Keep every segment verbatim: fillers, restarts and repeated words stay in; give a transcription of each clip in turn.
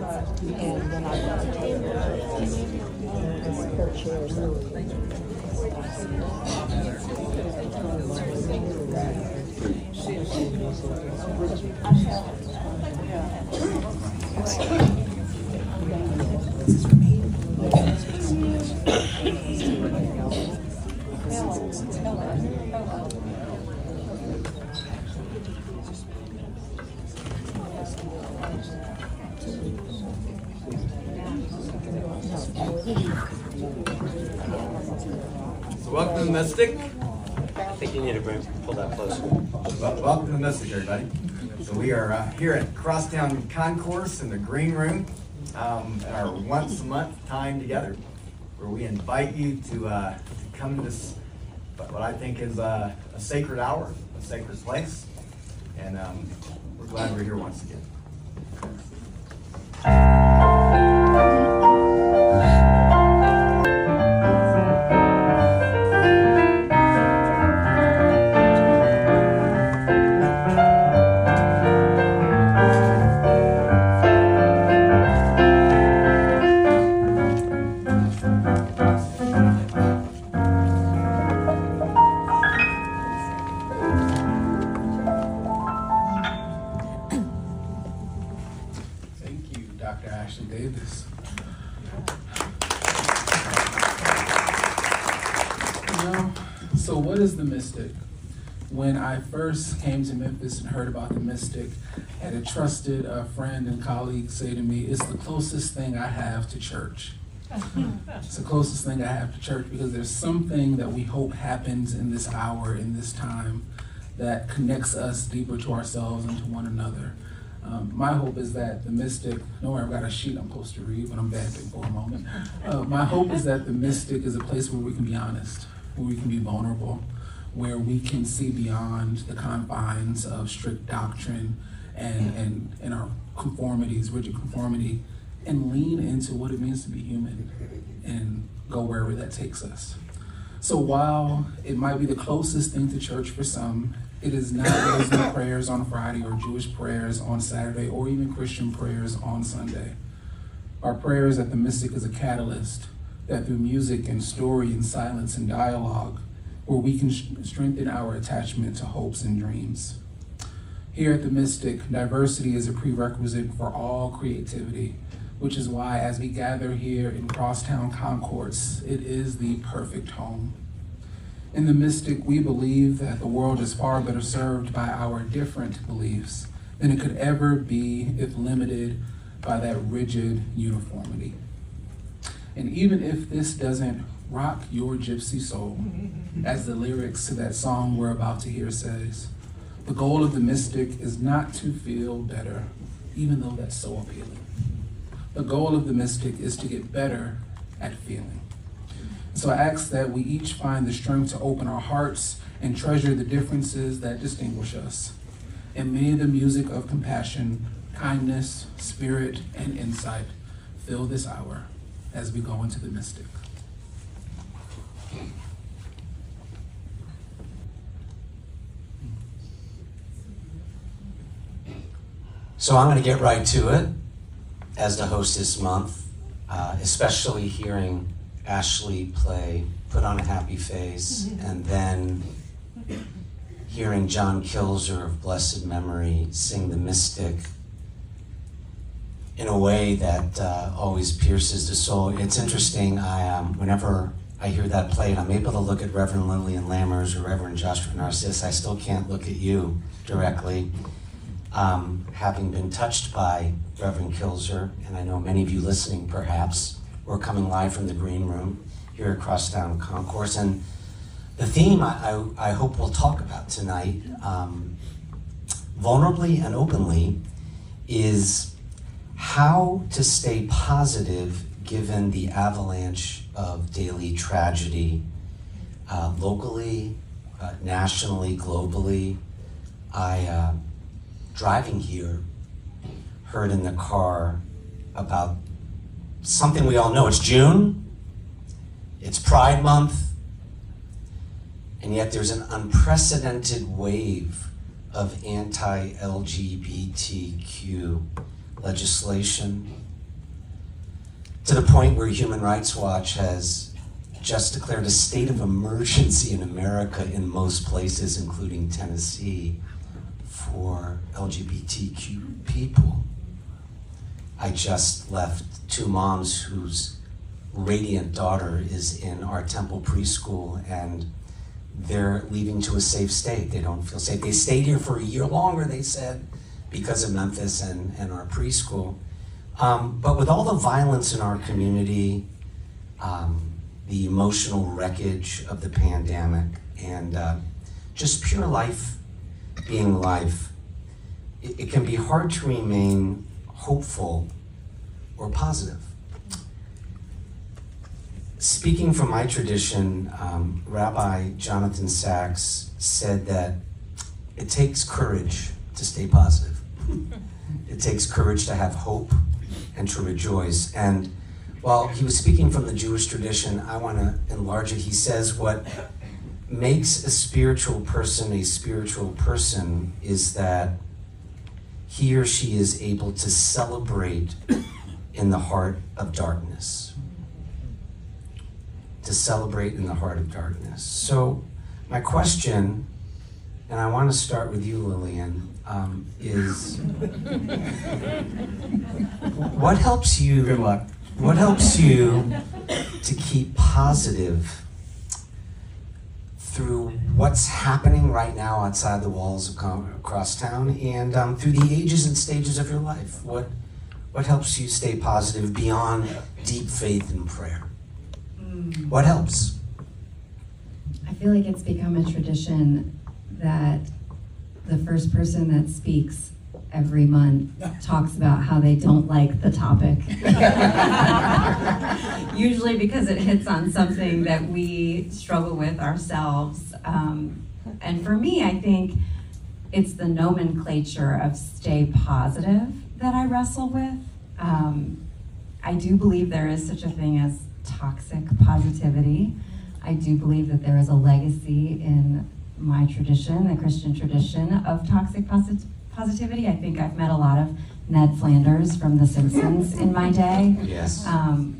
And then I've got a table, and spare chairs. So welcome to the Mystic. I think you need to bring, pull that closer. Well, welcome to the Mystic, everybody. So we are uh, here at Crosstown Concourse in the Green Room um, at our once a month time together, where we invite you to, uh, to come to this, what I think is uh, a sacred hour, a sacred place, and um, we're glad we're here once again. Davis. You know, so what is the Mystic? When I first came to Memphis and heard about the Mystic, I had a trusted uh, friend and colleague say to me, it's the closest thing I have to church. It's the closest thing I have to church because there's something that we hope happens in this hour, in this time, that connects us deeper to ourselves and to one another. Um, my hope is that the Mystic, don't worry, I've got a sheet I'm supposed to read, but I'm vamping for a moment. Uh, my hope is that the Mystic is a place where we can be honest, where we can be vulnerable, where we can see beyond the confines of strict doctrine and, and, and our conformities, rigid conformity, and lean into what it means to be human and go wherever that takes us. So while it might be the closest thing to church for some, it is not Muslim prayers on Friday or Jewish prayers on Saturday or even Christian prayers on Sunday. Our prayer is that the Mystic is a catalyst, that through music and story and silence and dialogue, where we can sh- strengthen our attachment to hopes and dreams. Here at the Mystic, diversity is a prerequisite for all creativity, which is why as we gather here in Crosstown Concourse, it is the perfect home. In the Mystic, we believe that the world is far better served by our different beliefs than it could ever be if limited by that rigid uniformity. And even if this doesn't rock your gypsy soul, as the lyrics to that song we're about to hear says, the goal of the Mystic is not to feel better, even though that's so appealing. The goal of the Mystic is to get better at feeling. So I ask that we each find the strength to open our hearts and treasure the differences that distinguish us. And may the music of compassion, kindness, spirit, and insight fill this hour as we go into the Mystic. So I'm going to get right to it as the host this month, uh, especially hearing Ashley play Put on a Happy Face, and then hearing John Kilzer of blessed memory sing the Mystic in a way that uh, always pierces the soul. It's interesting, I um, whenever I hear that played, I'm able to look at Reverend Lillian Lammers or Reverend Joshua Narciss. I still can't look at you directly. Um, having been touched by Reverend Kilzer, and I know many of you listening perhaps, we're coming live from the Green Room here at Crosstown Concourse, and the theme I, I, I hope we'll talk about tonight, um, vulnerably and openly, is how to stay positive given the avalanche of daily tragedy, uh, locally, uh, nationally, globally. I, uh, driving here, heard in the car about something we all know. It's June, it's Pride Month, and yet there's an unprecedented wave of anti-L G B T Q legislation, to the point where Human Rights Watch has just declared a state of emergency in America in most places, including Tennessee, for L G B T Q people. I just left two moms whose radiant daughter is in our Temple preschool, and they're leaving to a safe state. They don't feel safe. They stayed here for a year longer, they said, because of Memphis and, and our preschool. Um, but with all the violence in our community, um, the emotional wreckage of the pandemic, and uh, just pure life being life, it, it can be hard to remain hopeful or positive. Speaking from my tradition, um, Rabbi Jonathan Sacks said that it takes courage to stay positive. It takes courage to have hope and to rejoice. And while he was speaking from the Jewish tradition, I want to enlarge it. He says what makes a spiritual person a spiritual person is that he or she is able to celebrate in the heart of darkness. To celebrate in the heart of darkness. So my question, and I want to start with you, Lillian, um, is what helps you? Good luck. What helps you to keep positive through what's happening right now outside the walls of com- across town, and um, through the ages and stages of your life? What what helps you stay positive beyond deep faith and prayer? Mm. What helps? I feel like it's become a tradition that the first person that speaks every month talks about how they don't like the topic. Usually because it hits on something that we struggle with ourselves. Um, and for me, I think it's the nomenclature of stay positive that I wrestle with. Um, I do believe there is such a thing as toxic positivity. I do believe that there is a legacy in my tradition, the Christian tradition, of toxic posit- positivity. I think I've met a lot of Ned Flanders from The Simpsons in my day. Yes. Um,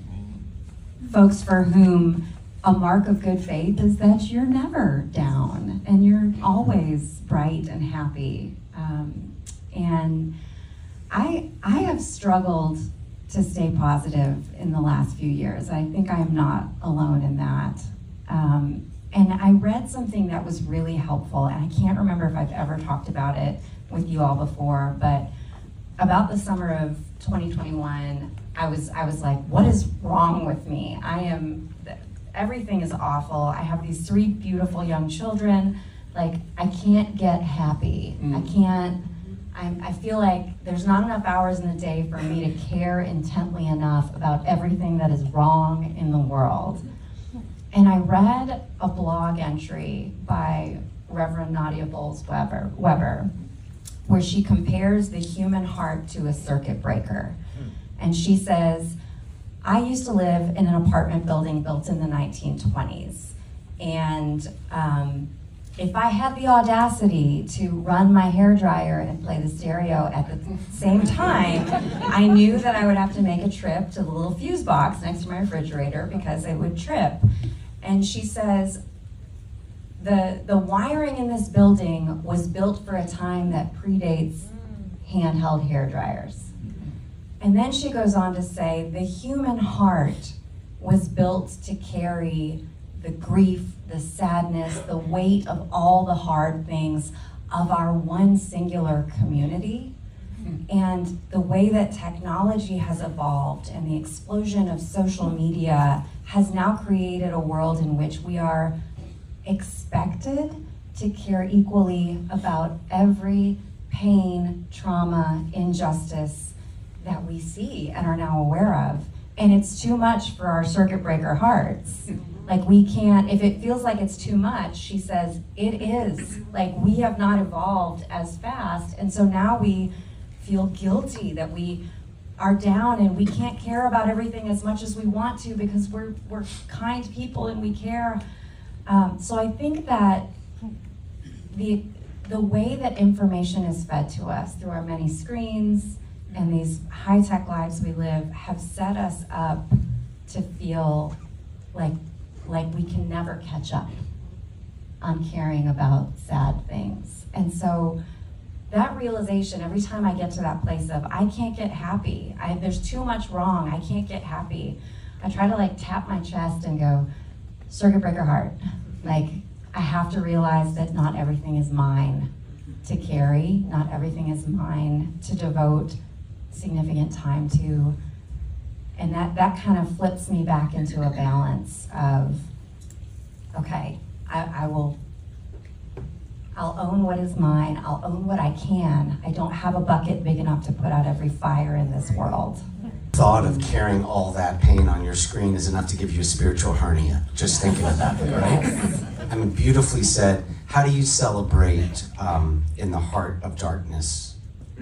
folks for whom a mark of good faith is that you're never down and you're always bright and happy. Um, and I, I have struggled to stay positive in the last few years. I think I am not alone in that. Um, and I read something that was really helpful, and I can't remember if I've ever talked about it with you all before, but about the summer of twenty twenty-one, I was I was like, what is wrong with me? I am, everything is awful. I have these three beautiful young children. Like, I can't get happy. Mm. I can't, I'm, I feel like there's not enough hours in the day for me to care intently enough about everything that is wrong in the world. And I read a blog entry by Reverend Nadia Bolz-Weber, Weber, where she compares the human heart to a circuit breaker. And she says, I used to live in an apartment building built in the nineteen twenties. And um, if I had the audacity to run my hairdryer and play the stereo at the same time, I knew that I would have to make a trip to the little fuse box next to my refrigerator because it would trip. And she says, the, the wiring in this building was built for a time that predates handheld hairdryers. And then she goes on to say, the human heart was built to carry the grief, the sadness, the weight of all the hard things of our one singular community. And the way that technology has evolved and the explosion of social media has now created a world in which we are expected to care equally about every pain, trauma, injustice that we see and are now aware of. And it's too much for our circuit breaker hearts. Like, we can't, if it feels like it's too much, she says, it is. Like, we have not evolved as fast. And so now we feel guilty that we are down and we can't care about everything as much as we want to because we're, we're kind people and we care. Um, so I think that the, the way that information is fed to us through our many screens and these high-tech lives we live have set us up to feel like like we can never catch up on caring about sad things. And so that realization, every time I get to that place of I can't get happy, I, there's too much wrong, I can't get happy, I try to like tap my chest and go, circuit breaker heart. Like, I have to realize that not everything is mine to carry, not everything is mine to devote significant time to. And that, that kind of flips me back into a balance of, okay, I, I will, I'll own what is mine, I'll own what I can. I don't have a bucket big enough to put out every fire in this world. Thought of carrying all that pain on your screen is enough to give you a spiritual hernia, just thinking about it, right? I mean, beautifully said. How do you celebrate um, in the heart of darkness,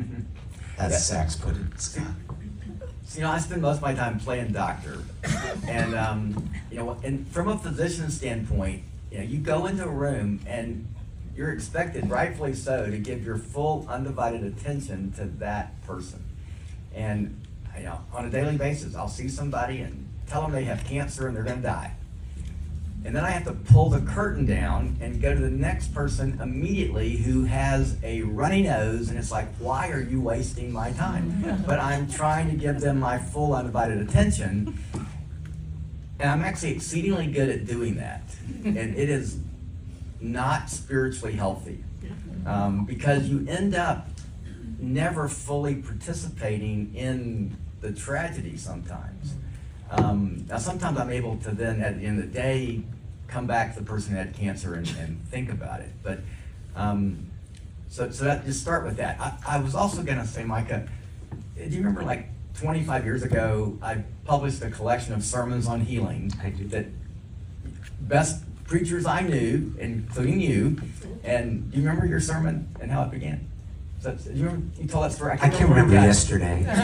as Sachs put it, Scott? So, you know, I spend most of my time playing doctor, and um, you know, and from a physician standpoint, you know, you go into a room and you're expected, rightfully so, to give your full undivided attention to that person. And you know, on a daily basis, I'll see somebody and tell them they have cancer and they're going to die. And then I have to pull the curtain down and go to the next person immediately who has a runny nose, and it's like, why are you wasting my time? But I'm trying to give them my full undivided attention, and I'm actually exceedingly good at doing that. And it is not spiritually healthy, um, because you end up never fully participating in the tragedy sometimes. Um, now sometimes I'm able to then at the end of the day come back to the person who had cancer and, and think about it. But um, so so that, just start with that. I, I was also gonna say, Micah, do you remember like twenty-five years ago, I published a collection of sermons on healing that best preachers I knew, including you, and do you remember your sermon and how it began? So, do you remember you told that story? I can't remember yesterday. Okay,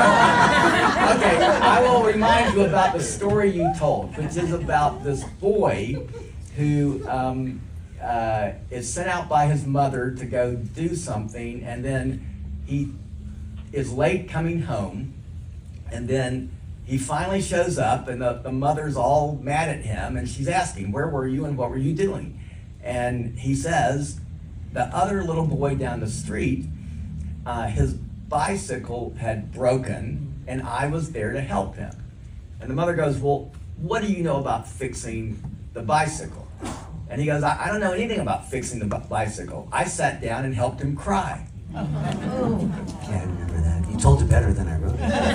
I will remind you about the story you told, which is about this boy who um, uh, is sent out by his mother to go do something, and then he is late coming home, and then he finally shows up, and the, the mother's all mad at him, and she's asking, where were you and what were you doing? And he says, the other little boy down the street, uh, his bicycle had broken, and I was there to help him. And the mother goes, well, what do you know about fixing the bicycle? And he goes, I, I don't know anything about fixing the bicycle. I sat down and helped him cry. Yeah, I remember that. You told it better than I wrote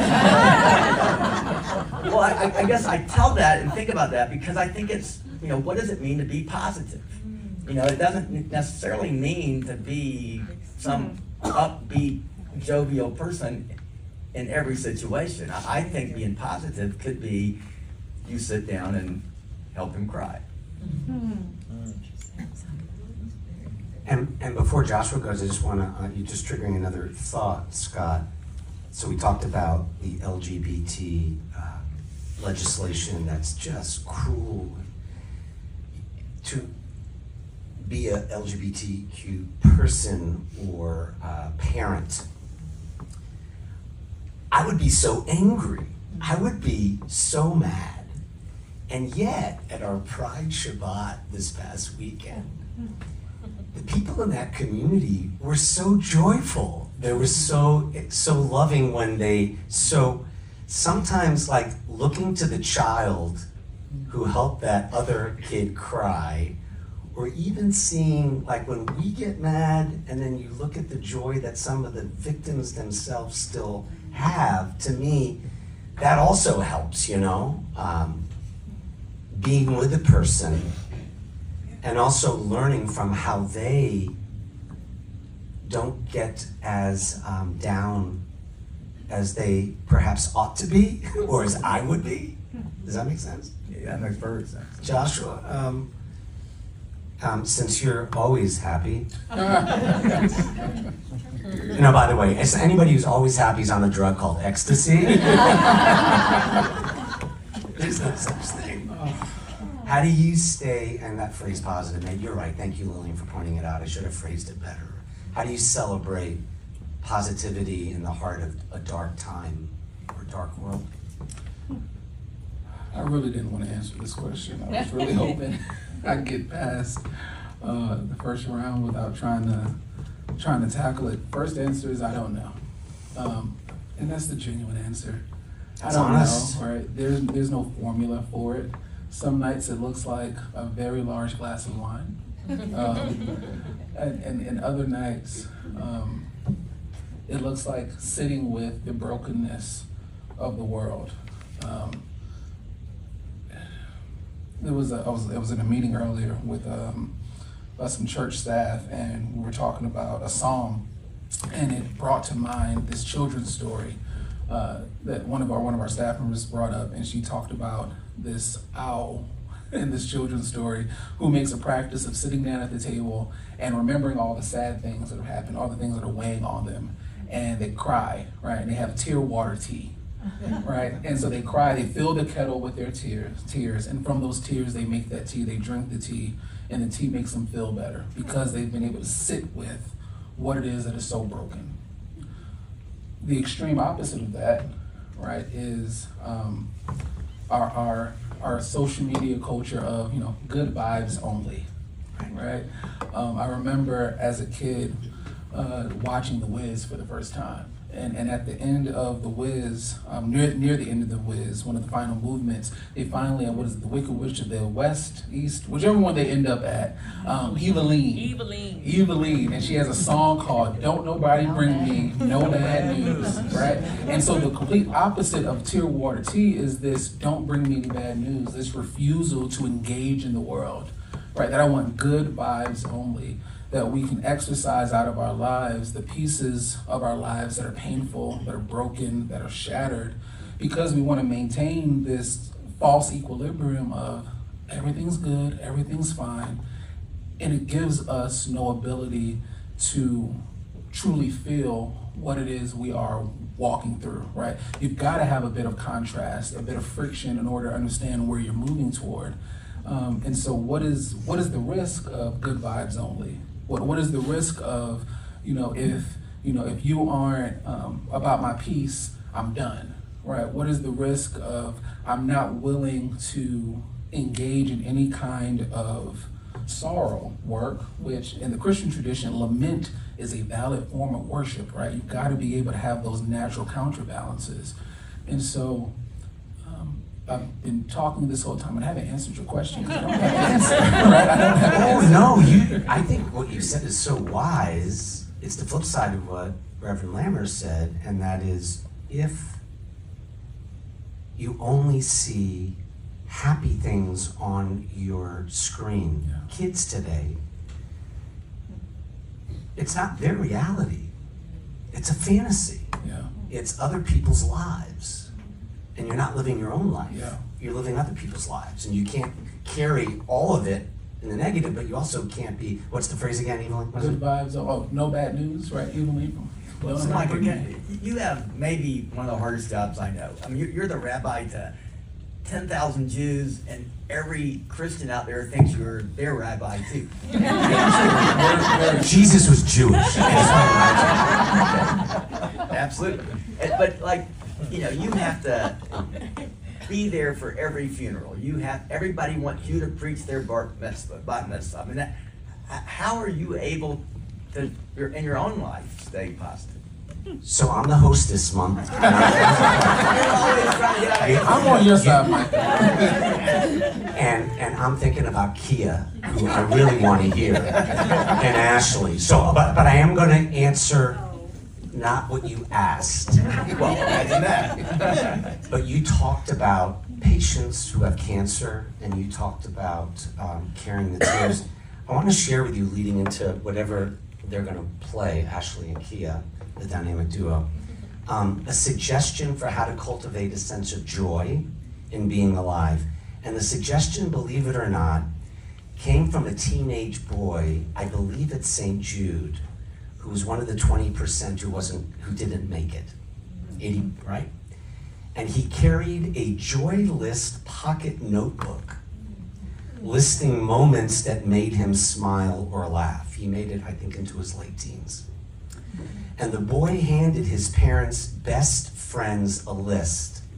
it. Well, I, I guess I tell that and think about that because I think it's, you know, what does it mean to be positive? You know, it doesn't necessarily mean to be some upbeat, jovial person in every situation. I think being positive could be you sit down and help him cry. And and before Joshua goes, I just want to, uh, you're just triggering another thought, Scott. So we talked about the L G B T uh, legislation that's just cruel. To be a L G B T Q person or uh, parent, I would be so angry. I would be so mad. And yet, at our Pride Shabbat this past weekend, the people in that community were so joyful. They were so, so loving when they, so sometimes like looking to the child who helped that other kid cry, or even seeing like when we get mad and then you look at the joy that some of the victims themselves still have, to me, that also helps, you know? Um, being with the person and also learning from how they don't get as um, down as they perhaps ought to be, or as I would be. Does that make sense? Yeah, that makes perfect sense. Joshua, um, um, since you're always happy. You know, by the way, as anybody who's always happy is on a drug called ecstasy. There's no such thing. How do you stay, and that phrase positive, man, you're right, thank you Lillian for pointing it out, I should have phrased it better. How do you celebrate positivity in the heart of a dark time or dark world? I really didn't want to answer this question. I was really hoping I'd get past uh, the first round without trying to trying to tackle it. First answer is I don't know, um, and that's the genuine answer. I It's don't honest. know. Right? There's there's no formula for it. Some nights it looks like a very large glass of wine, um, and, and and other nights um, it looks like sitting with the brokenness of the world. Um, There was a, I was I was in a meeting earlier with um, uh, some church staff, and we were talking about a psalm, and it brought to mind this children's story uh, that one of our one of our staff members brought up, and she talked about this owl in this children's story who makes a practice of sitting down at the table and remembering all the sad things that have happened, all the things that are weighing on them, and they cry, right? And they have tear water tea. Right, and so they cry, they fill the kettle with their tears, tears, and from those tears they make that tea, they drink the tea, and the tea makes them feel better because they've been able to sit with what it is that is so broken. The extreme opposite of that, right, is um, our, our, our social media culture of, you know, good vibes only, right? Um, I remember as a kid uh, watching The Wiz for the first time. And, and at the end of The Wiz, um, near near the end of The Wiz, one of the final movements, they finally, what is it, the Wicked Witch of the West, East, whichever one they end up at, um, Eveline. Eveline. Eveline, and she has a song called Don't Nobody Bring Me No Bad News, right? And so the complete opposite of tear water tea is this don't bring me any bad news, this refusal to engage in the world, right? That I want good vibes only. That we can exercise out of our lives the pieces of our lives that are painful, that are broken, that are shattered, because we want to maintain this false equilibrium of everything's good, everything's fine, and it gives us no ability to truly feel what it is we are walking through, right? You've got to have a bit of contrast, a bit of friction in order to understand where you're moving toward. Um, and so what is what is the risk of good vibes only? What what is the risk of, you know, if you know if you aren't um, about my peace, I'm done, right? What is the risk of I'm not willing to engage in any kind of sorrow work, which in the Christian tradition, lament is a valid form of worship, right? You've got to be able to have those natural counterbalances, and so. I've been talking this whole time and I haven't answered your question. I don't have an answer, right? I don't have an Oh answer. no, you. I think what you said is so wise. It's the flip side of what Reverend Lammers said, and that is if you only see happy things on your screen, Yeah. kids today, it's not their reality. It's a fantasy. Yeah, It's other people's lives. And you're not living your own life. Yeah. You're living other people's lives. And you can't carry all of it in the negative, but you also can't be, what's the phrase again, Evelyn? What is good it? vibes. Oh, no bad news, right? Eveline. Well, so Mike, again, you have maybe one of the hardest jobs I know. I mean, you're, you're the rabbi to ten thousand Jews, and every Christian out there thinks you're their rabbi too. Jesus was Jewish. Absolutely. And- But like, you know, you have to be there for every funeral. You have, everybody wants you to preach their bar mitzvah, bat mitzvah. I mean, that, h- how are you able to, your- in your own life, stay positive? So I'm the host this month. You're always trying to get out of I'm on your side, Mike. And and I'm thinking about Kia, who I really want to hear, and Ashley. So, but but I am going to answer not what you asked. Well, imagine that. But you talked about patients who have cancer, and you talked about um, carrying the tears. I want to share with you, leading into whatever they're going to play, Ashley and Kia, the dynamic duo, um, a suggestion for how to cultivate a sense of joy in being alive. And the suggestion, believe it or not, came from a teenage boy, I believe at Saint Jude, who was one of the twenty percent who wasn't, who didn't make it. eighty, right? And he carried a joy list pocket notebook, listing moments that made him smile or laugh. He made it, I think, into his late teens. And the boy handed his parents' best friends a list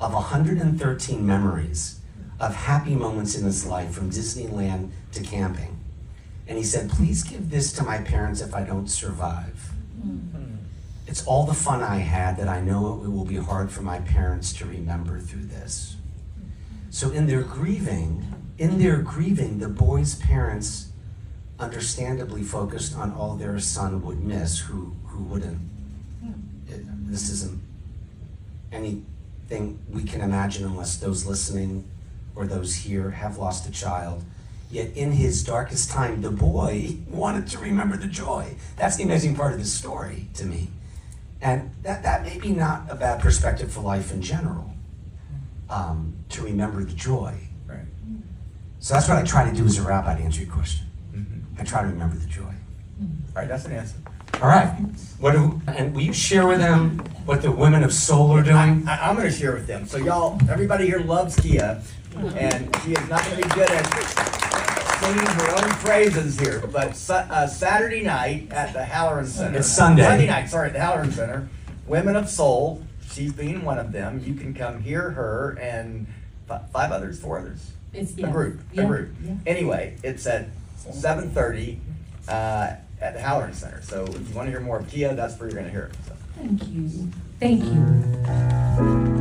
of one hundred thirteen memories of happy moments in his life, from Disneyland to camping. And he said, please give this to my parents if I don't survive. Mm-hmm. It's all the fun I had that I know it will be hard for my parents to remember through this. So in their grieving, in their grieving, the boy's parents understandably focused on all their son would miss, who, who wouldn't. It, this isn't anything we can imagine unless those listening or those here have lost a child. Yet in his darkest time, the boy wanted to remember the joy. That's the amazing part of this story to me. And that, that may be not a bad perspective for life in general, um, to remember the joy. Right. So that's what I try to do as a rabbi to answer your question. Mm-hmm. I try to remember the joy. Right, that's an answer. All right. What do, and will you share with them what the women of Soul are doing? I, I'm going to share with them. So y'all, everybody here loves Kia, and she is not going to be good at singing her own praises here. But su uh, Saturday night at the Halloran Center. It's Sunday. Sunday night, sorry, at the Halloran Center. Women of Soul, she's being one of them. You can come hear her and five others, four others. It's A yeah. group, Yeah. a group. Yeah. Anyway, it's at seven thirty uh, at the Halloran Center. So if you want to hear more of Kia, that's where you're going to hear it. So. Thank you. Thank you.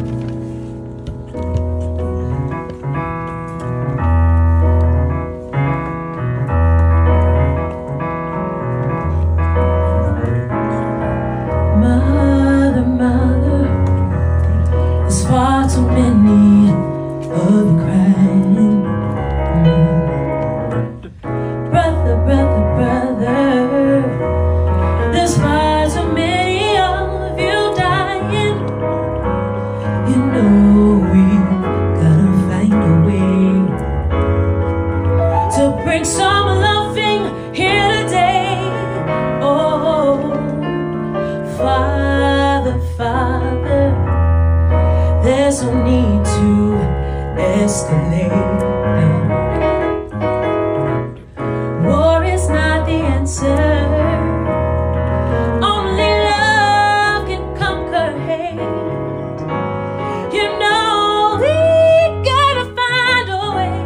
Mother, mother, there's far too many of you crying. Brother, brother, brother, there's far too many of you dying. You know we gotta find a way to bring some loving here today. Oh, Father, Father, there's no need to escalate. War is not the answer. Only love can conquer hate. You know we gotta find a way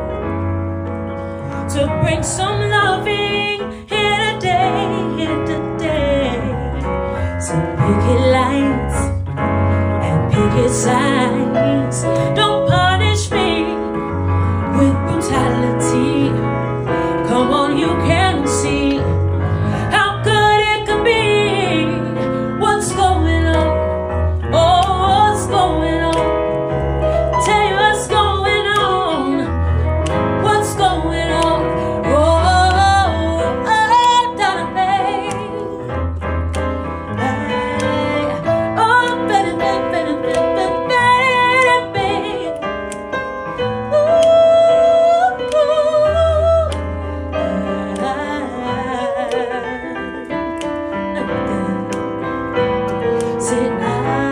to bring some loving here today, here today. So picket lines and picket signs. Don't punish me with brutality. Come on, you can see how good it could be. What's going on? Oh, what's going on? Tell you what's going on. What's going on? Oh, oh, oh, darling. Oh, baby, baby, baby, baby, baby. Ooh, ooh. Say I,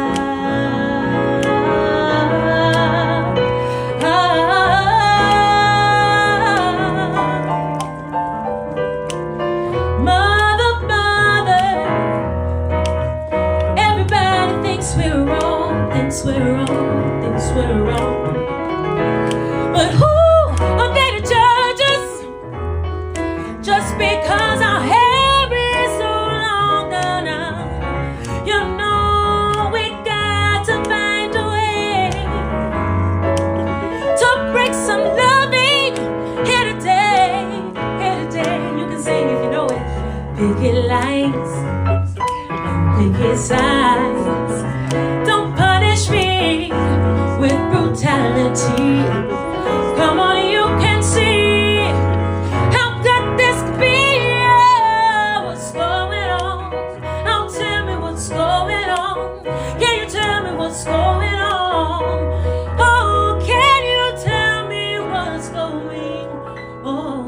Mother, mother, everybody thinks we're wrong, thinks we're wrong, thinks we're wrong. But who are they to judge us? Just because our hair is so long now, you know we got to find a way to break some loving here today, here today. You can sing if you know it. Picket lines and picket signs. Don't punish me with brutality. Come on, you can see how good this could be. Oh, what's going on? Oh, tell me what's going on. Can you tell me what's going on? Oh, can you tell me what's going on?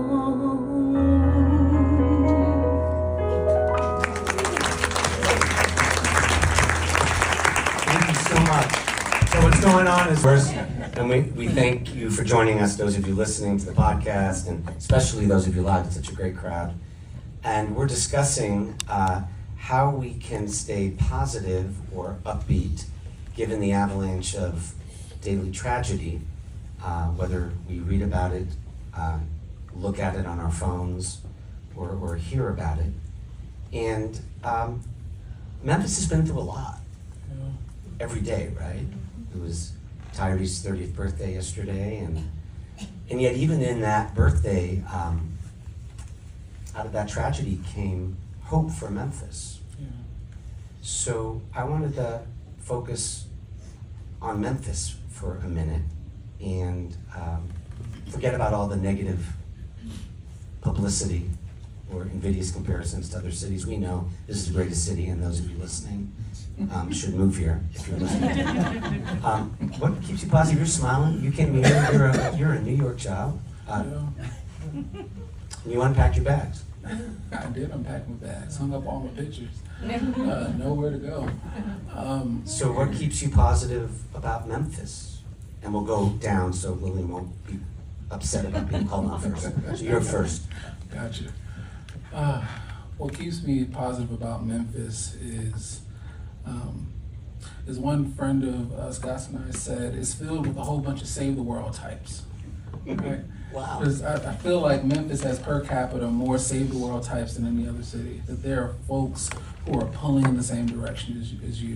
Thank you so much. So what's going on is first, and we, we thank you for joining us, those of you listening to the podcast, and especially those of you live. It's such a great crowd. And we're discussing uh, how we can stay positive or upbeat given the avalanche of daily tragedy, uh, whether we read about it, uh, look at it on our phones, or, or hear about it. And um, Memphis has been through a lot. Yeah. Every day, right? It was Tyree's thirtieth birthday yesterday, and and yet even in that birthday, um, out of that tragedy came hope for Memphis. Yeah. So I wanted to focus on Memphis for a minute and um, forget about all the negative publicity or invidious comparisons to other cities. We know this is the greatest city, and those of you listening um, should move here if you're listening. Um, what keeps you positive? You're smiling. You came here. You're a, you're a New York child. Uh, Yeah. You unpacked your bags. I did unpack my bags, hung up all my pictures, uh, nowhere to go. Um, So what keeps you positive about Memphis? And we'll go down so Lillian won't be upset about being called on first. So you're first. Gotcha. Uh, what keeps me positive about Memphis is, um, is one friend of uh, Scott's and I said, it's filled with a whole bunch of save the world types. Right? Wow. Because I, I feel like Memphis has per capita more save the world types than any other city. That there are folks who are pulling in the same direction as, as you.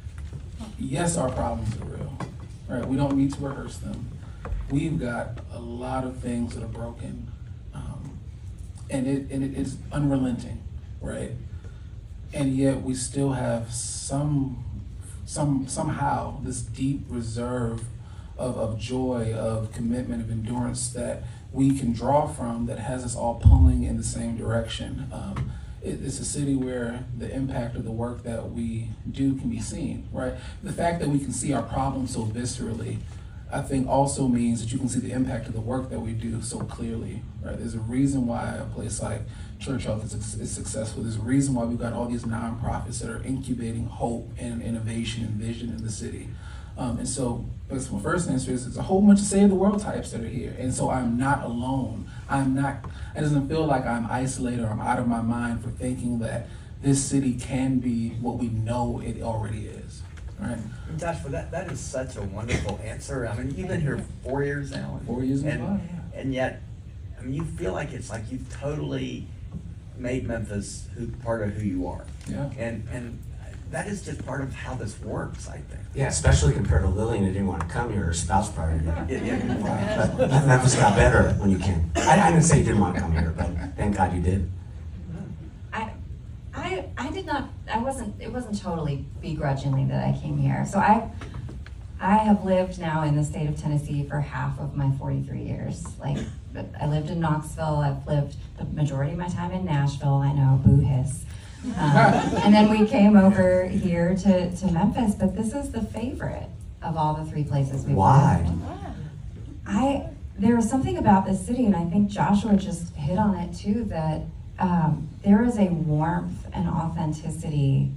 Yes, our problems are real. Right? We don't need to rehearse them. We've got a lot of things that are broken. Um, and it and it is unrelenting, right? And yet we still have some some somehow this deep reserve Of, of joy, of commitment, of endurance that we can draw from that has us all pulling in the same direction. Um, it, it's a city where the impact of the work that we do can be seen, right? The fact that we can see our problems so viscerally, I think also means that you can see the impact of the work that we do so clearly, right? There's a reason why a place like Church Health is, is successful. There's a reason why we've got all these nonprofits that are incubating hope and innovation and vision in the city. Um, and so, that's my first answer is it's a whole bunch of save the world types that are here. And so I'm not alone. I'm not, it doesn't feel like I'm isolated or I'm out of my mind for thinking that this city can be what we know it already is, right? Joshua, that, that is such a wonderful answer. I mean, you've been here four years now. Four years in and, July, yeah. and yet, I mean, you feel like it's like you've totally made Memphis who, part of who you are. Yeah. And, and that is just part of how this works, I think. Yeah, especially compared to Lillian who didn't want to come here, her spouse probably did. Yeah, yeah, good point. But Memphis got better when you came. I, I didn't say you didn't want to come here, but thank God you did. I, I, I did not, I wasn't, it wasn't totally begrudgingly that I came here. So I, I have lived now in the state of Tennessee for half of my forty-three years. Like, I lived in Knoxville, I've lived the majority of my time in Nashville, I know, boo hiss. Um, and then we came over here to, to Memphis, but this is the favorite of all the three places we've Why? lived. I, there was something about this city, and I think Joshua just hit on it too, that um, there is a warmth and authenticity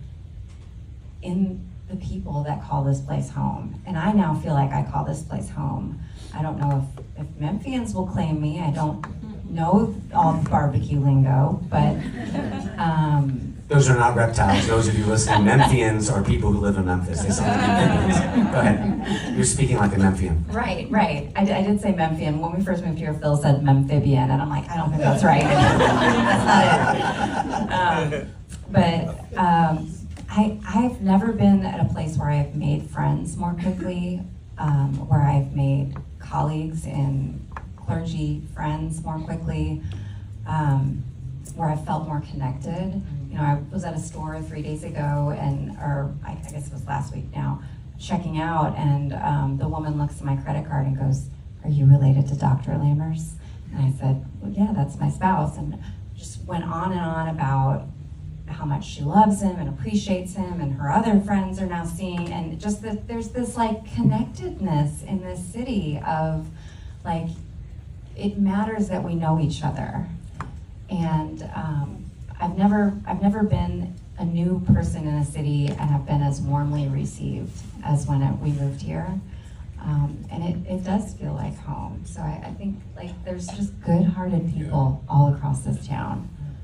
in the people that call this place home. And I now feel like I call this place home. I don't know if, if Memphians will claim me. I don't know all the barbecue lingo, but um, Those are not reptiles. Those of you listening, Memphians are people who live in Memphis. They sound like Memphians. Go ahead. You're speaking like a Memphian. Right, right. I, I did say Memphian. When we first moved here, Phil said Memphibian, and I'm like, I don't think that's right. That's not it. Um, but um, I, I've never been at a place where I've made friends more quickly, um, where I've made colleagues and clergy friends more quickly, um, where I felt more connected. You know, I was at a store three days ago, and or I, I guess it was last week now, checking out, and um, the woman looks at my credit card and goes, "Are you related to Doctor Lammers?" And I said, "Well, yeah, that's my spouse," and just went on and on about how much she loves him and appreciates him, and her other friends are now seeing, and just that there's this like connectedness in this city of like, it matters that we know each other. And um, I've never I've never been a new person in a city and have been as warmly received as when it, we moved here. Um, and it, it does feel like home. So I, I think like there's just good-hearted people all across this town.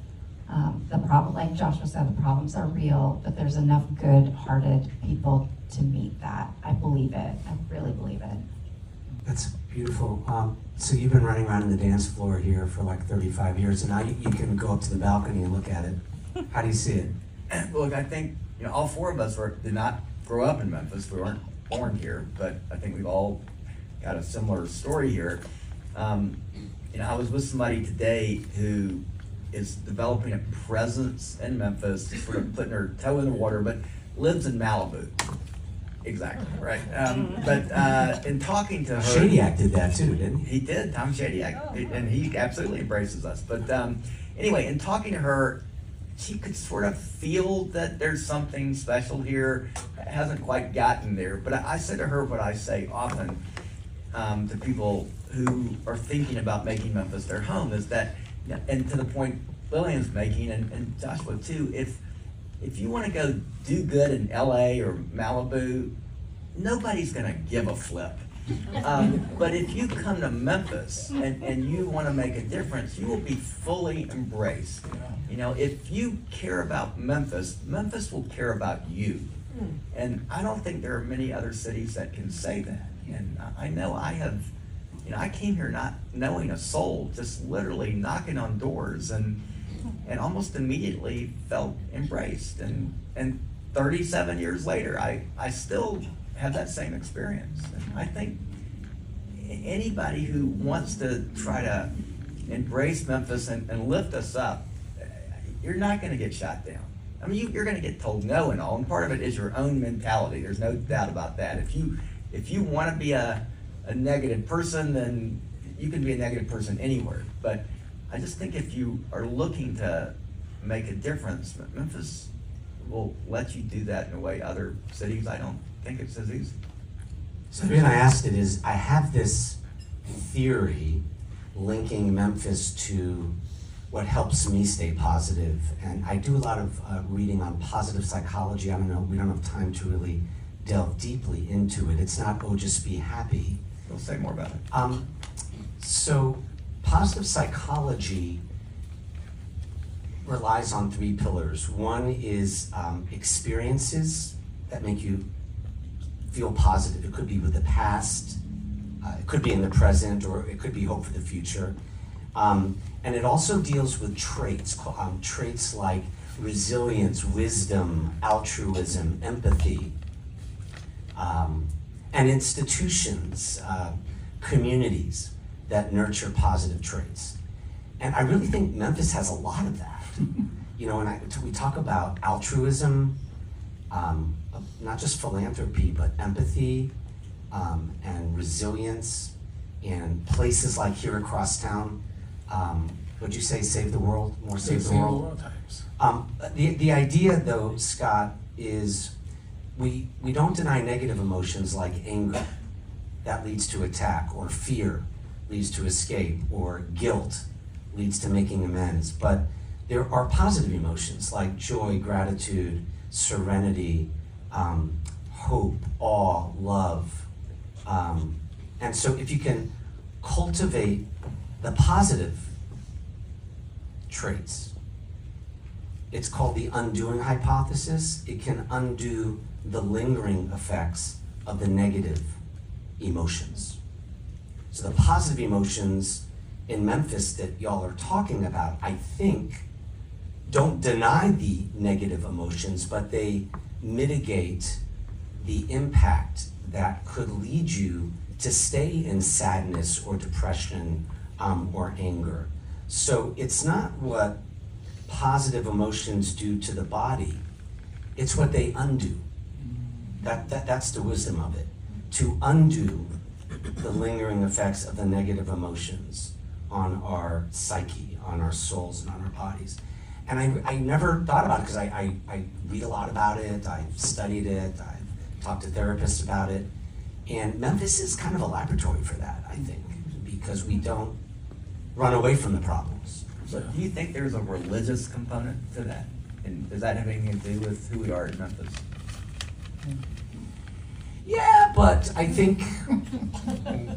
Um, the problem, like Joshua said, the problems are real, but there's enough good-hearted people to meet that. I believe it. I really believe it. That's beautiful. Um, so you've been running around in the dance floor here for like thirty-five years, and now you, you can go up to the balcony and look at it. How do you see it? Look, I think, you know, all four of us were, did not grow up in Memphis. We weren't born here, but I think we've all got a similar story here. Um, you know, I was with somebody today who is developing a presence in Memphis, sort of putting her toe in the water, but lives in Malibu. Exactly, right. Um, but uh, in talking to her, Shadyac did that too, didn't he? he did, Tom Shadyac, and he absolutely embraces us. But um, anyway, in talking to her, she could sort of feel that there's something special here. It hasn't quite gotten there. But I, I said to her what I say often um, to people who are thinking about making Memphis their home is that, and to the point Lillian's making, and, and Joshua too, if if you want to go do good in L A or Malibu, nobody's going to give a flip. Um, but if you come to Memphis and, and you want to make a difference, you will be fully embraced. You know, if you care about Memphis, Memphis will care about you. And I don't think there are many other cities that can say that. And I know I have, you know, I came here not knowing a soul, just literally knocking on doors, and and almost immediately felt embraced. And and thirty-seven years later, I, I still have that same experience. And I think anybody who wants to try to embrace Memphis and, and lift us up, you're not going to get shot down. I mean, you, you're going to get told no and all, and part of it is your own mentality. There's no doubt about that. If you if you want to be a, a negative person, then you can be a negative person anywhere. But I just think if you are looking to make a difference, Memphis will let you do that in a way other cities, I don't think it's as easy. So the reason I asked it is I have this theory linking Memphis to what helps me stay positive. And I do a lot of uh, reading on positive psychology. I don't know, we don't have time to really delve deeply into it. It's not, oh, just be happy. We'll say more about it. Um, so positive psychology relies on three pillars. One is um, experiences that make you feel positive. It could be with the past, uh, it could be in the present, or it could be hope for the future. Um, and it also deals with traits, um, traits like resilience, wisdom, altruism, empathy, um, and institutions, uh, communities that nurture positive traits. And I really think Memphis has a lot of that. You know, and I, we talk about altruism, um, not just philanthropy, but empathy um, and resilience, and places like here across town. Um, would you say save the world? More save, Save the world? the world types. Um, the, the idea, though, Scott, is we, we don't deny negative emotions like anger. That leads to attack, or fear leads to escape, or guilt leads to making amends. But there are positive emotions like joy, gratitude, serenity, um, hope, awe, love. Um, and so if you can cultivate the positive traits, it's called the undoing hypothesis. It can undo the lingering effects of the negative emotions. So the positive emotions in Memphis that y'all are talking about, I think, don't deny the negative emotions, but they mitigate the impact that could lead you to stay in sadness or depression um, or anger. So it's not what positive emotions do to the body, it's what they undo. That, that, that's the wisdom of it. To undo the lingering effects of the negative emotions on our psyche, on our souls, and on our bodies. And I, I never thought about it because I, I, I read a lot about it, I've studied it, I've talked to therapists about it. And Memphis is kind of a laboratory for that, I think, because we don't run away from the problems. So do you think there's a religious component to that? And does that have anything to do with who we are in Memphis? Yeah, but I think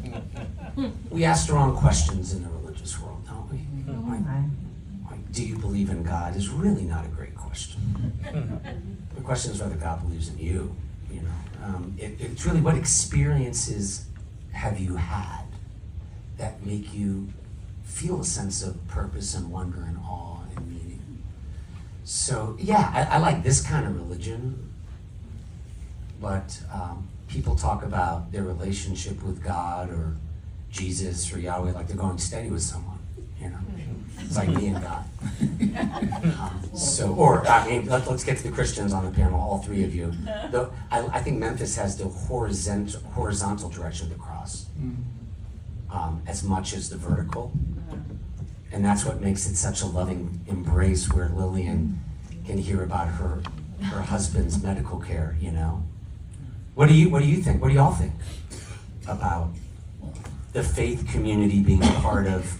we ask the wrong questions in the religious world, don't we? Oh my. Like, do you believe believe in God is really not a great question. The question is whether God believes in you. You know, um, it, it's really what experiences have you had that make you feel a sense of purpose and wonder and awe and meaning. So yeah, I, I like this kind of religion, but um, people talk about their relationship with God or Jesus or Yahweh like they're going steady with someone, you know? It's like me and God. Um, so, or, I mean, let, let's get to the Christians on the panel, all three of you. The, I, I think Memphis has the horizontal, horizontal direction of the cross um, as much as the vertical. And that's what makes it such a loving embrace where Lillian can hear about her her husband's medical care, you know? What do you, what do you think? What do y'all think about the faith community being a part of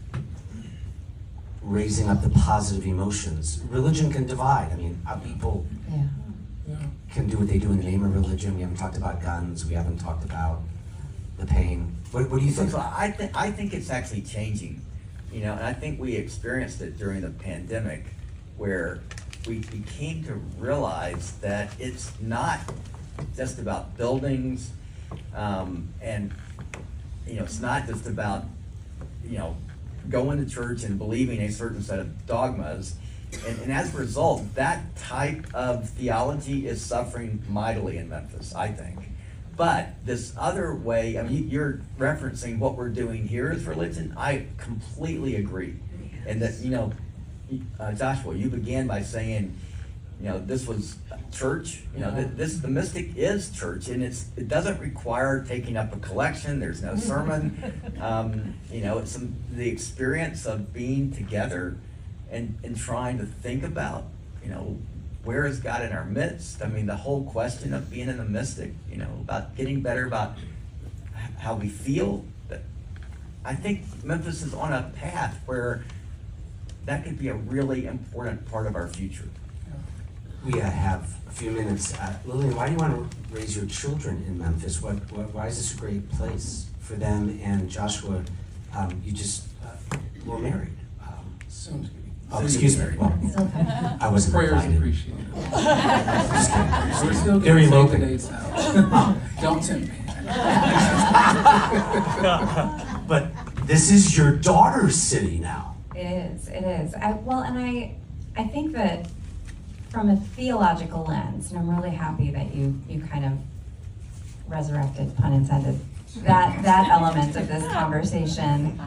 raising up the positive emotions? Religion can divide. I mean, uh, people Yeah. Yeah. can do what they do in the name of religion. We haven't talked about guns. We haven't talked about the pain. What, what do you think? So I think I think it's actually changing, you know, and I think we experienced it during the pandemic, where we, we came to realize that it's not just about buildings, um, and you know, it's not just about, you know, going to church and believing a certain set of dogmas. And, and as a result, that type of theology is suffering mightily in Memphis, I think. But this other way, I mean, you're referencing what we're doing here as religion. I completely agree. And that, you know, uh, Joshua, you began by saying, you know, this was church. You know, th- this the Mystic is church, and it's it doesn't require taking up a collection. There's no sermon. Um, you know, it's some, the experience of being together and and trying to think about, you know, where is God in our midst? I mean, the whole question of being in the Mystic, you know, about getting better about how we feel. That I think Memphis is on a path where that could be a really important part of our future. We uh, have a few minutes. Uh, Lillian, why do you want to raise your children in Memphis? What, what, why is this a great place for them? And Joshua, um, you just uh, were married. Um, Soon to be. oh, excuse me. Well, I wasn't Prayers invited. appreciated. Just kidding. We're still Very getting low. save the dates out. Don't tempt me. But this is your daughter's city now. It is, it is. I, well, and I, I think that from a theological lens, and I'm really happy that you, you kind of resurrected, pun intended, that, that element of this conversation.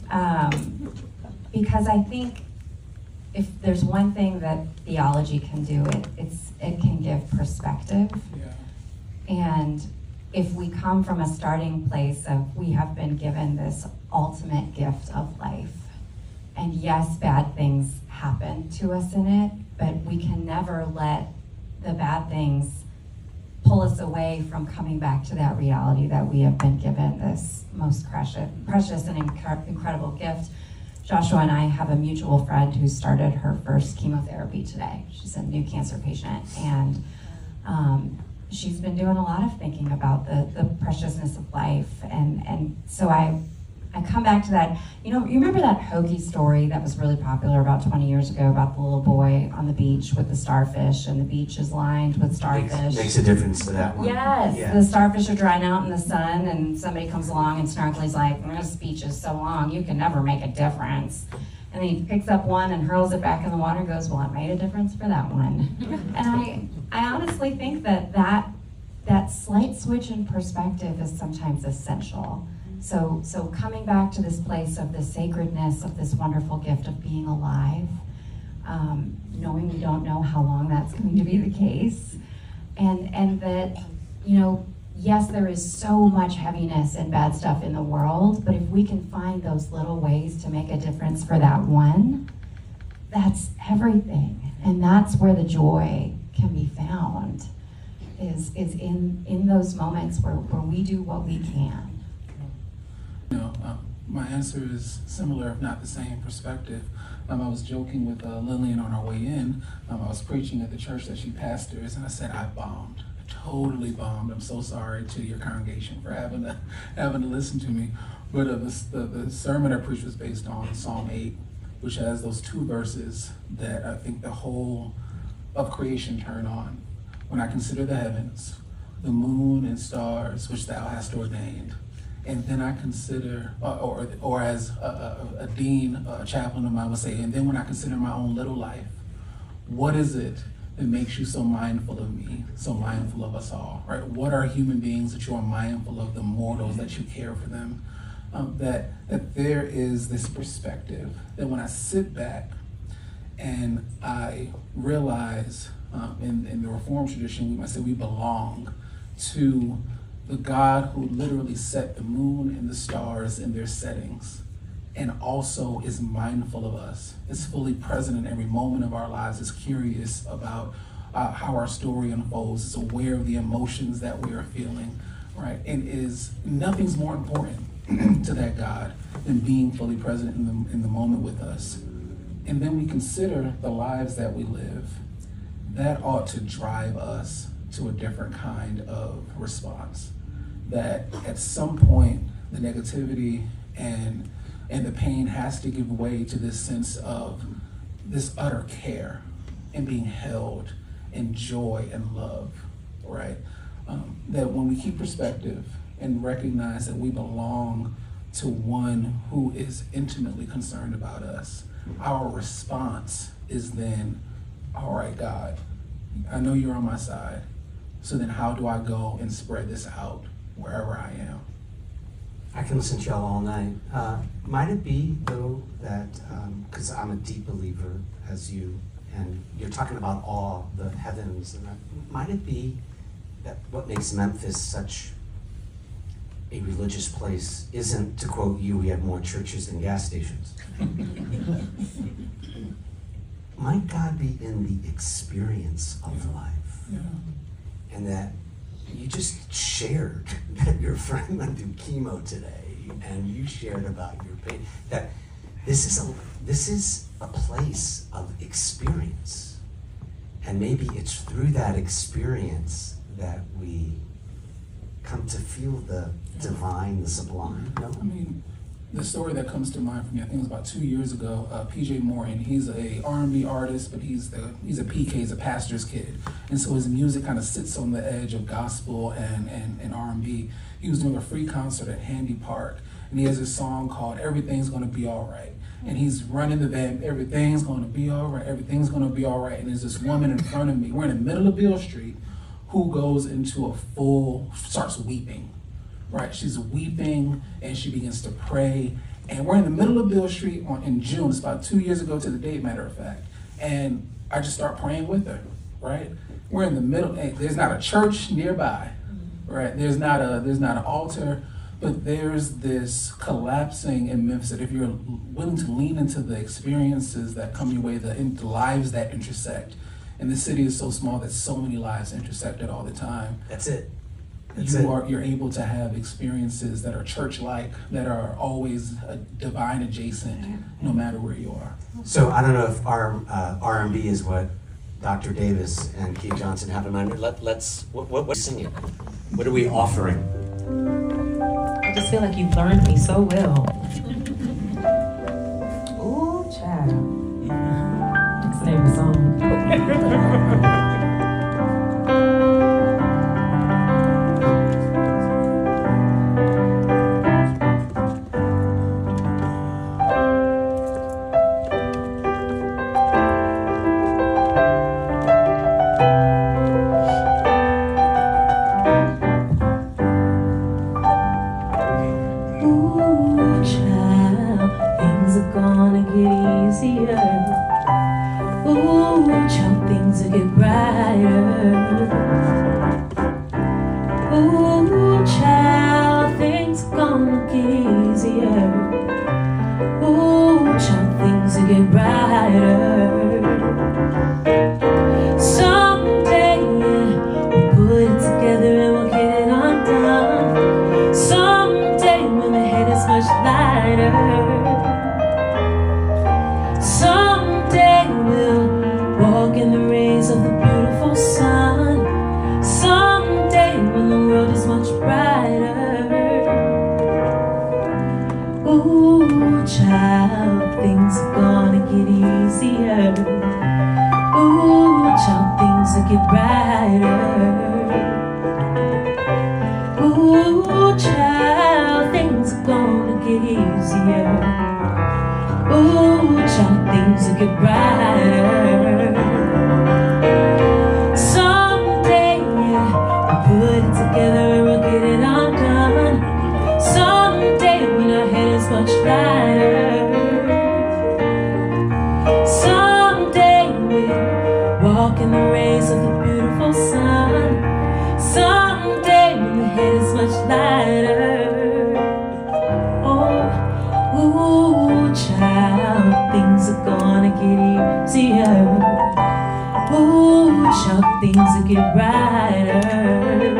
Um, because I think if there's one thing that theology can do, it, it's, it can give perspective. Yeah. And if we come from a starting place of we have been given this ultimate gift of life, and yes, bad things happen to us in it, but we can never let the bad things pull us away from coming back to that reality that we have been given this most precious, precious and inc- incredible gift. Joshua and I have a mutual friend who started her first chemotherapy today. She's a new cancer patient, and um, she's been doing a lot of thinking about the, the preciousness of life. And, and so I, I come back to that. You know, you remember that Hoagie story that was really popular about twenty years ago about the little boy on the beach with the starfish, and the beach is lined with starfish. Makes, makes a difference to that one. Yes, Yeah. the starfish are drying out in the sun, and somebody comes along and snarkly's like, this beach is so long, you can never make a difference. And then he picks up one and hurls it back in the water and goes, well, it made a difference for that one. And I, I honestly think that, that that slight switch in perspective is sometimes essential. So, so coming back to this place of the sacredness of this wonderful gift of being alive, um, knowing we don't know how long that's going to be the case, and and that, you know, yes, there is so much heaviness and bad stuff in the world, but if we can find those little ways to make a difference for that one, that's everything. And that's where the joy can be found, is, is in, in those moments where, where we do what we can. No, uh, my answer is similar, if not the same perspective. Um, I was joking with uh, Lillian on our way in. Um, I was preaching at the church that she pastors, and I said, I bombed. I totally bombed. I'm so sorry to your congregation for having to, having to listen to me. But uh, the, the, the sermon I preached was based on Psalm eight. which has those two verses that I think the whole of creation turn on. When I consider the heavens, the moon and stars which thou hast ordained, and then I consider, uh, or, or as a, a, a dean, a chaplain of mine would say, and then when I consider my own little life, what is it that makes you so mindful of me, so mindful of us all, right? What are human beings that you are mindful of, the mortals, that you care for them? Um, that, that there is this perspective that when I sit back and I realize um, in, in the Reformed tradition, we might say we belong to the God who literally set the moon and the stars in their settings, and also is mindful of us, is fully present in every moment of our lives, is curious about uh, how our story unfolds, is aware of the emotions that we are feeling, right? And is, nothing's more important to that God than being fully present in the, in the moment with us. And then we consider the lives that we live. That ought to drive us to a different kind of response. That at some point, the negativity and, and the pain has to give way to this sense of this utter care and being held in joy and love, right? Um, that when we keep perspective and recognize that we belong to one who is intimately concerned about us, our response is then, all right, God, I know you're on my side, so then how do I go and spread this out wherever I am? I can listen to y'all all night. Uh, might it be, though, that, because um, I'm a deep believer, as you, and you're talking about awe, the heavens, and I, might it be that what makes Memphis such a religious place isn't, to quote you, we have more churches than gas stations? Might God be in the experience of Yeah. life? Yeah. And that you just shared that your friend went through chemo today, and you shared about your pain. That this is a this is a place of experience, and maybe it's through that experience that we come to feel the divine, the sublime. No? I mean, the story that comes to mind for me, I think it was about two years ago, uh, P J Morton, he's a R and B artist, but he's the he's a P K, he's a pastor's kid. And so his music kind of sits on the edge of gospel and, and, and R and B. He was doing a free concert at Handy Park, and he has a song called Everything's Gonna Be All Right. And he's running the band, everything's gonna be all right, everything's gonna be all right. And there's this woman in front of me, we're in the middle of Beale Street, who goes into a full, starts weeping. Right, she's weeping and she begins to pray. And we're in the middle of Beale Street on, in June. It's about two years ago to the date, matter of fact. And I just start praying with her, right? We're in the middle, there's not a church nearby, right? There's not a there's not an altar, but there's this collapsing in Memphis that if you're willing to lean into the experiences that come your way, the, the lives that intersect. And the city is so small that so many lives intersect it all the time. That's it. That's you it. are you're able to have experiences that are church-like, that are always uh, divine adjacent, no matter where you are. So I don't know if our uh, R and B is what Doctor Davis and Keith Johnson have in mind. Let, let's, what, what, what's singing? What are we offering? I just feel like you've learned me so well. Ooh, child. That's the name of the song. Ooh, child, things are gonna easier. Ooh, child, things will get brighter. Ooh, child, things are gonna get easier. Ooh, child, things will get brighter. Someday we'll put it together and we'll get it all done. Someday when our head is much lighter. Someday we'll walk in the rays of the beautiful sun. Someday when the head is much lighter. Oh, ooh, child, things are gonna get easier. Ooh, child, things will get brighter.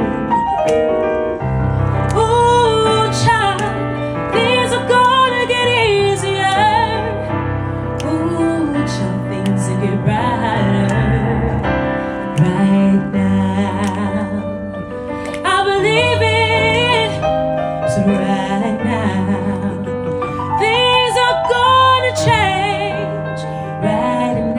Ooh, child, things are gonna get easier. Ooh, child, things will get brighter. Right now, I believe it. So right now, things are gonna change. Right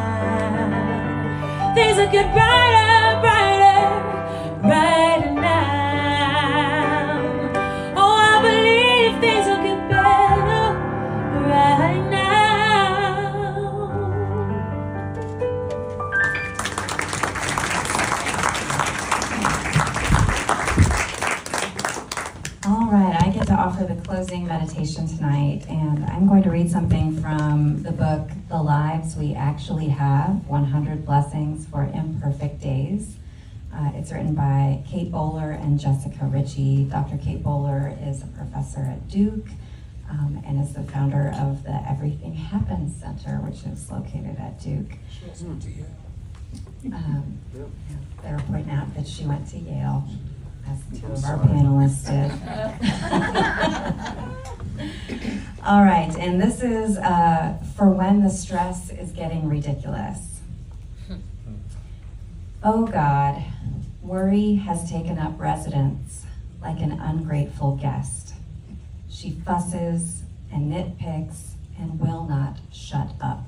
now, things will get brighter, brighter, brighter now. Oh, I believe things will get better right now. All right, I get to offer the closing meditation tonight, and I'm going to read something from the book, The Lives We Actually Have, one hundred Blessings for Imperfect Days. Uh, it's written by Kate Bowler and Jessica Ritchie. Doctor Kate Bowler is a professor at Duke um, and is the founder of the Everything Happens Center, which is located at Duke. Um, yeah, they were pointing out that she went to Yale, as two of our panelists did. All right, and this is uh, for when the stress is getting ridiculous. Oh God, worry has taken up residence like an ungrateful guest. She fusses and nitpicks and will not shut up.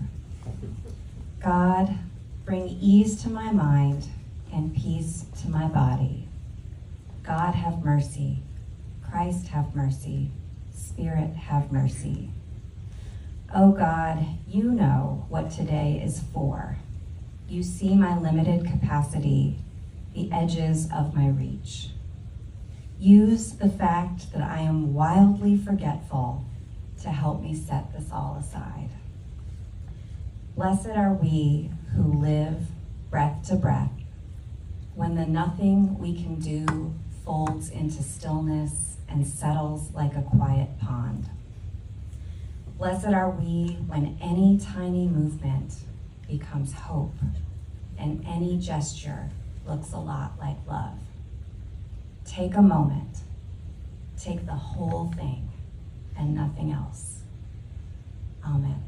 God, bring ease to my mind and peace to my body. God have mercy, Christ have mercy, Spirit have mercy. Oh God, you know what today is for. You see my limited capacity, the edges of my reach. Use the fact that I am wildly forgetful to help me set this all aside. Blessed are we who live breath to breath, when the nothing we can do folds into stillness and settles like a quiet pond. Blessed are we when any tiny movement becomes hope and any gesture looks a lot like love. Take a moment, take the whole thing and nothing else. Amen.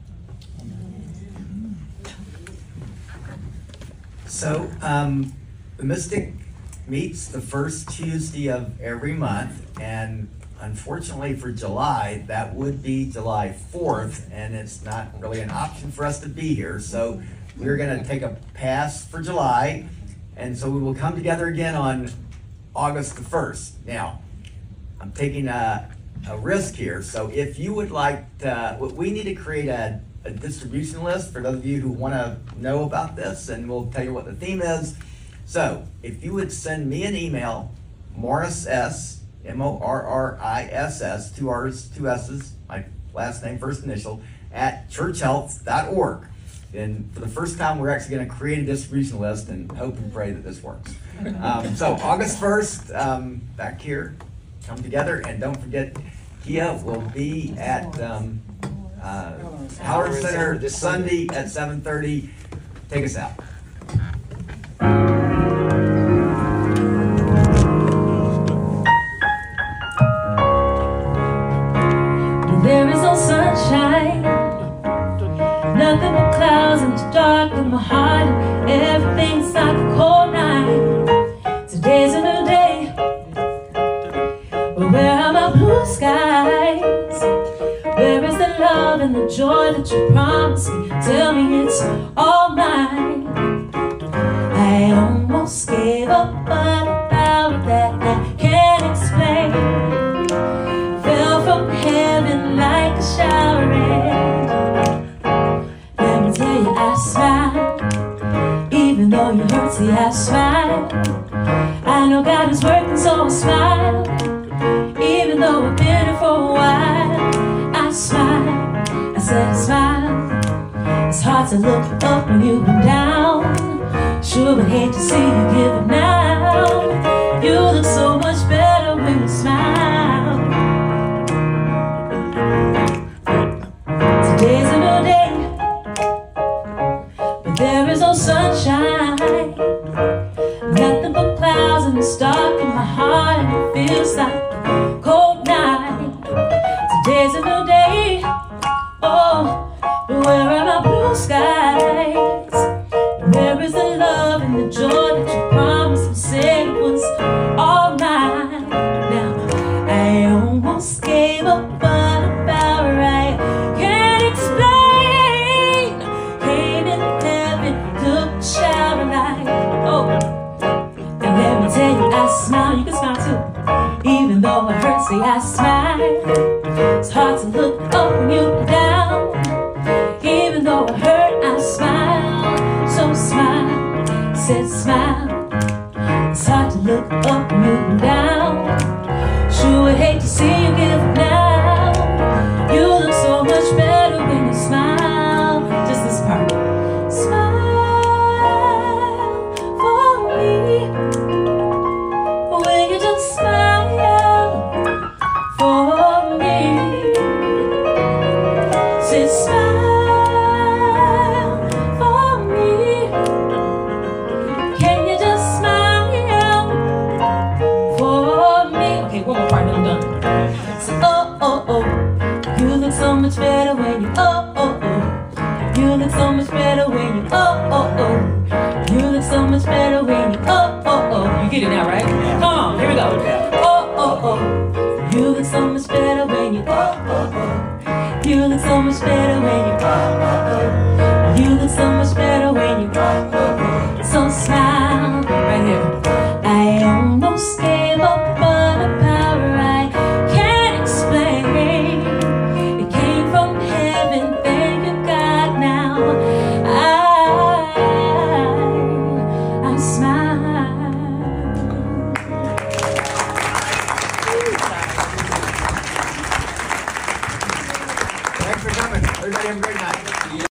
So, um, the Mystic meets the first Tuesday of every month, and unfortunately for July, that would be July fourth, and it's not really an option for us to be here, so we're gonna take a pass for July, and so we will come together again on August the first. Now, I'm taking a, a risk here, so if you would like to, we need to create a, a distribution list for those of you who wanna know about this, and we'll tell you what the theme is. So, if you would send me an email, Morris S, M O R R I S S, two R's, two S's, my last name, first initial, at church health dot org. And for the first time, we're actually going to create a distribution list and hope and pray that this works. Um, so, August first, um, back here, come together, and don't forget, Kia will be at um, uh, Howard Center this Sunday at seven thirty. Take us out. There is no sunshine, nothing but clouds, and it's dark in my heart, and everything's like a cold night. Today's a new day, but where are my blue skies? Where is the love love and the joy that you promised me. Tell me it's all mine. I almost gave up, but a power that I can't explain fell from heaven like a shower rain. Let me tell you, I smile, even though you hurt. See, I smile. I know God is working, so I smile, even though I've been here for a while. I smile, I said I smile. It's hard to look up when you've been down. Sure would hate to see you give up now. You look so much better when you smile. Today's a new day, but there is no sunshine. Nothing but clouds, and it's dark in my heart, and it feels like a cold night. Today's a new day, oh, but where are my blue skies? Where is the love and the joy that you promised and said it was all mine? Now, I almost gave up, but about right can't explain. Came in heaven, took a shower like, oh. And let me tell you, I smile, you can smile too. Even though it hurts, see, I smile. It's hard to look up when you're down. Even though it hurt, I smile. So smile, said smile. It's hard to look up when you're down. Sure would hate to see you give up now. You look so much better when you smile. Just this part. Smile for me. Will you just smile for me? Say smile for me. Can you just smile for me? Okay, one more part and I'm done. So oh oh oh, you look so much better when you oh oh oh. You look so much better when you oh oh oh. You look so much better when you oh oh oh. You get it now, right? Come on, here we go. Oh oh oh. You look so much better when you oh oh oh. You look so much better when you oh oh oh. You look so